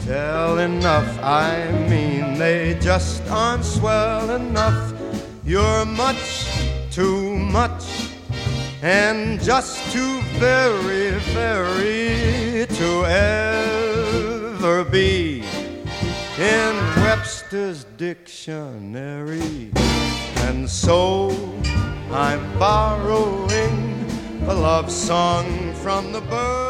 tell enough. I mean, they just aren't swell enough. You're much too much, and just too very, very to ever be in Webster's dictionary. And so I'm borrowing a love song from the birds